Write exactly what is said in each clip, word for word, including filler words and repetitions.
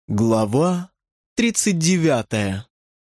Глава тридцать девятая.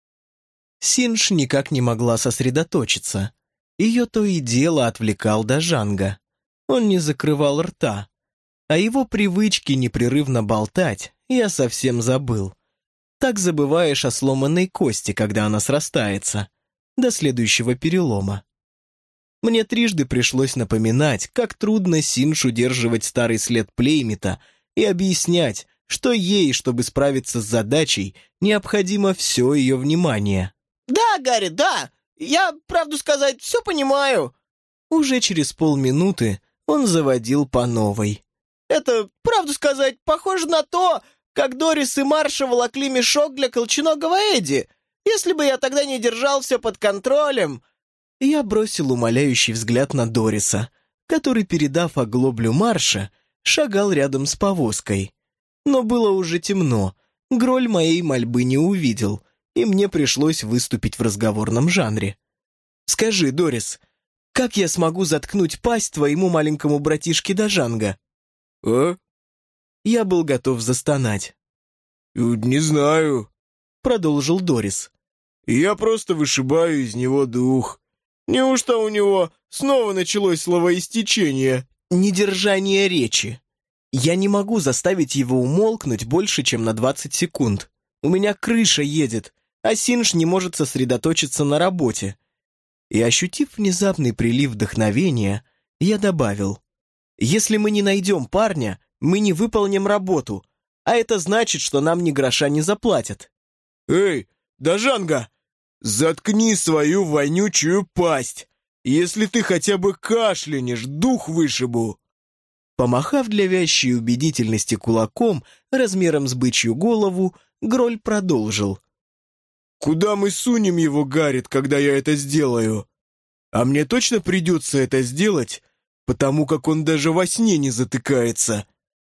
Синж никак не могла сосредоточиться. Ее то и дело отвлекал Дажанга. Он не закрывал рта. О его привычке непрерывно болтать я совсем забыл. Так забываешь о сломанной кости, когда она срастается, до следующего перелома. Мне трижды пришлось напоминать, как трудно Синж удерживать старый след Плеймита и объяснять, что ей, чтобы справиться с задачей, необходимо все ее внимание. «Да, Гарри, да! Я, правду сказать, все понимаю!» Уже через полминуты он заводил по новой. «Это, правду сказать, похоже на то, как Дорис и Марша волокли мешок для колченогого Эдди. Если бы я тогда не держал все под контролем...» Я бросил умоляющий взгляд на Дориса, который, передав оглоблю Марша, шагал рядом с повозкой. Но было уже темно, Гроль моей мольбы не увидел, и мне пришлось выступить в разговорном жанре. «Скажи, Дорис, как я смогу заткнуть пасть твоему маленькому братишке Дажанга?» «А?» Я был готов застонать. «Не знаю», — продолжил Дорис. «Я просто вышибаю из него дух. Неужто у него снова началось словоистечение?» «Недержание речи. Я не могу заставить его умолкнуть больше, чем на двадцать секунд. У меня крыша едет, а Синж не может сосредоточиться на работе». И, ощутив внезапный прилив вдохновения, я добавил: «Если мы не найдем парня, мы не выполним работу, а это значит, что нам ни гроша не заплатят». «Эй, Дажанга, заткни свою вонючую пасть! Если ты хотя бы кашлянешь, дух вышибу!» Помахав для вящей убедительности кулаком размером с бычью голову, Гроль продолжил. «Куда мы сунем его, Гаррит, когда я это сделаю? А мне точно придется это сделать, потому как он даже во сне не затыкается».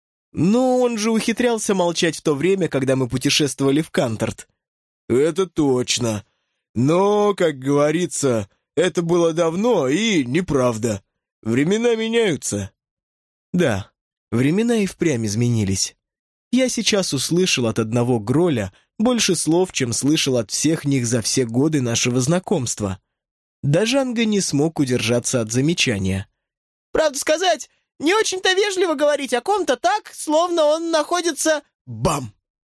Но он же ухитрялся молчать в то время, когда мы путешествовали в Канторт. «Это точно. Но, как говорится, это было давно и неправда. Времена меняются». Да, времена и впрямь изменились. Я сейчас услышал от одного Гроля больше слов, чем слышал от всех них за все годы нашего знакомства. Дажанга не смог удержаться от замечания. «Правду сказать, не очень-то вежливо говорить о ком-то так, словно он находится...» Бам!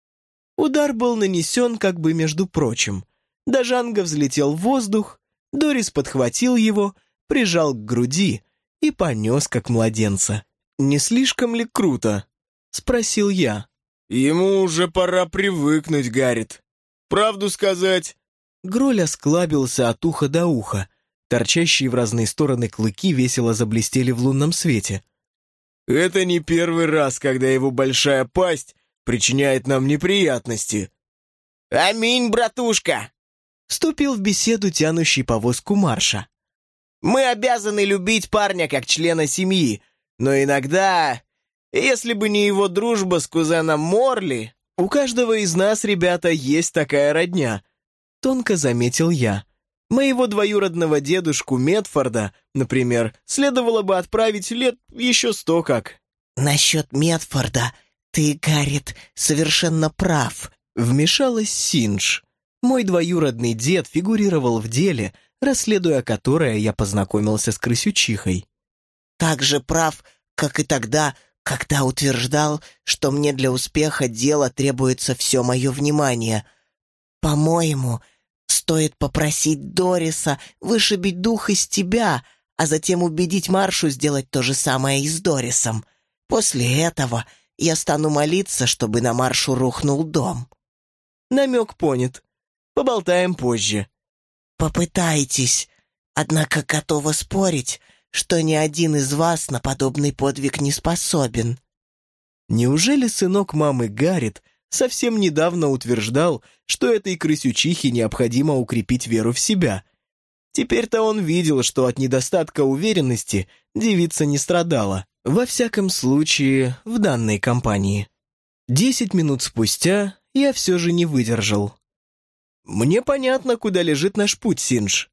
Удар был нанесен как бы между прочим. Дажанга взлетел в воздух, Дорис подхватил его, прижал к груди и понес, как младенца. «Не слишком ли круто?» — спросил я. «Ему уже пора привыкнуть, Гаррит. Правду сказать...» Гроль осклабился от уха до уха. Торчащие в разные стороны клыки весело заблестели в лунном свете. «Это не первый раз, когда его большая пасть причиняет нам неприятности». «Аминь, братушка!» — вступил в беседу тянущий повозку Марша. «Мы обязаны любить парня как члена семьи, но иногда, если бы не его дружба с кузеном Морли...» «У каждого из нас, ребята, есть такая родня», — тонко заметил я. «Моего двоюродного дедушку Медфорда, например, следовало бы отправить лет еще сто как». «Насчет Медфорда ты, Гаррит, совершенно прав», — вмешалась Синж. Мой двоюродный дед фигурировал в деле, расследуя которое я познакомился с крысючихой. «Так же прав, как и тогда, когда утверждал, что мне для успеха дела требуется все мое внимание. По-моему, стоит попросить Дориса вышибить дух из тебя, а затем убедить Маршу сделать то же самое и с Дорисом. После этого я стану молиться, чтобы на Маршу рухнул дом». Намек понят. Поболтаем позже. «Попытайтесь, однако готова спорить, что ни один из вас на подобный подвиг не способен». Неужели сынок мамы Гаррит совсем недавно утверждал, что этой крысючихе необходимо укрепить веру в себя? Теперь-то он видел, что от недостатка уверенности девица не страдала. Во всяком случае, в данной компании. Десять минут спустя я все же не выдержал. «Мне понятно, куда лежит наш путь, Синж».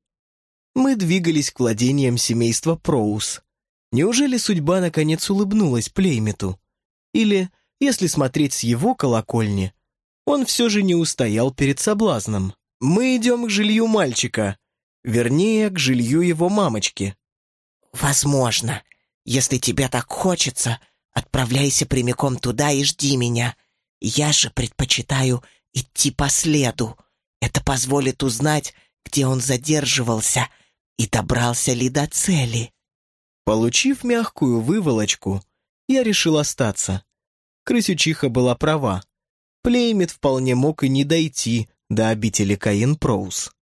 Мы двигались к владениям семейства Проус. Неужели судьба наконец улыбнулась Плеймиту? Или, если смотреть с его колокольни, он все же не устоял перед соблазном. «Мы идем к жилью мальчика, вернее, к жилью его мамочки». «Возможно. Если тебе так хочется, отправляйся прямиком туда и жди меня. Я же предпочитаю идти по следу. Это позволит узнать, где он задерживался и добрался ли до цели». Получив мягкую выволочку, я решил остаться. Крысючиха была права. Плеймит вполне мог и не дойти до обители Каин-Проуз.